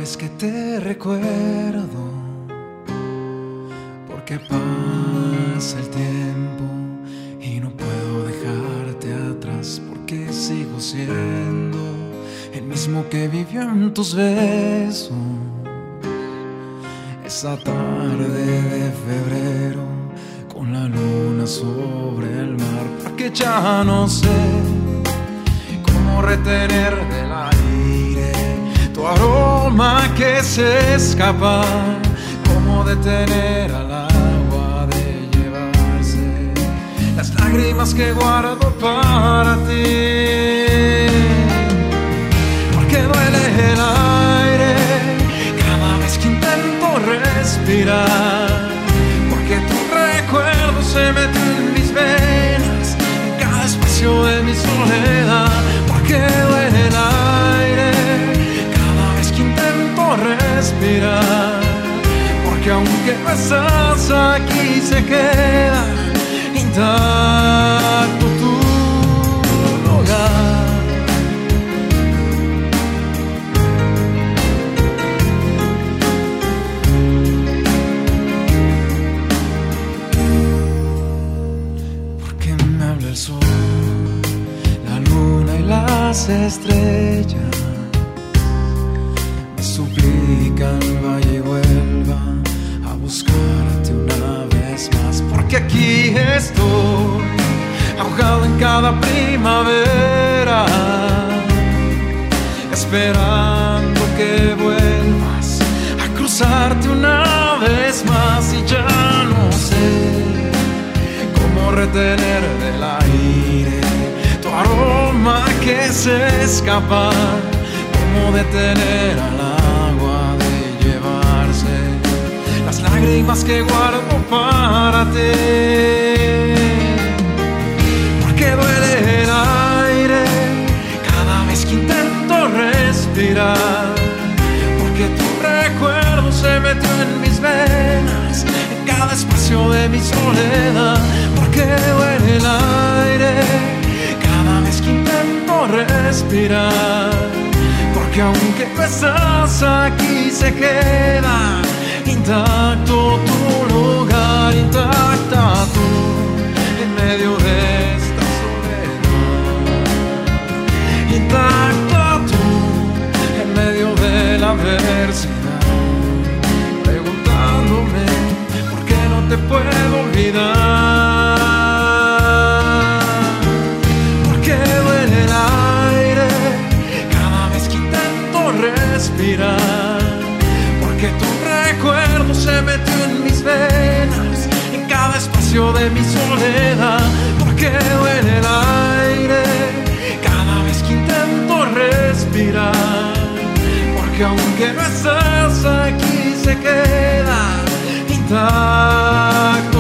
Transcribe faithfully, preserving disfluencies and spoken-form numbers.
vez que te recuerdo, porque pasa el tiempo y no puedo dejarte atrás, porque sigo siendo el mismo que vivió en tus besos esa tarde de febrero con la luna sobre el mar, porque ya no sé cómo retener del aire tu aroma que se escapa, cómo detener al agua de llevarse las lágrimas que guardo para ti, porque duele el aire cada vez que intento respirar, porque tu recuerdo se mete en mis venas, en cada espacio de mi soledad, porque duele el aire cada vez que intento respirar, porque aunque no estás aquí se queda intacto tu hogar. Porque me habla el sol, la luna y las estrellas, me suplican vaya y vuelva a buscarte una vez más, porque aquí estoy ahogado en cada primavera, esperando que vuelvas a cruzarte una vez más, y ya no sé cómo retener del aire tu aroma que se escapa, cómo detener al agua de llevarse las lágrimas que guardo para ti, porque duele el aire cada vez que intento respirar, porque tu recuerdo se metió en mis venas, en cada espacio de mi soledad, porque duele el aire cada vez que intento respirar, porque aunque no estás aquí se queda intacto tu lugar, intacta tú en medio de esta soledad, intacta tú en medio de la adversidad, preguntándome por qué no te puedo olvidar, porque duele el aire cada vez que intento respirar, porque tu recuerdo se metió en mis venas, en cada espacio de mi soledad, porque duele el aire cada vez que intento respirar, porque aunque no estás aquí se queda intacto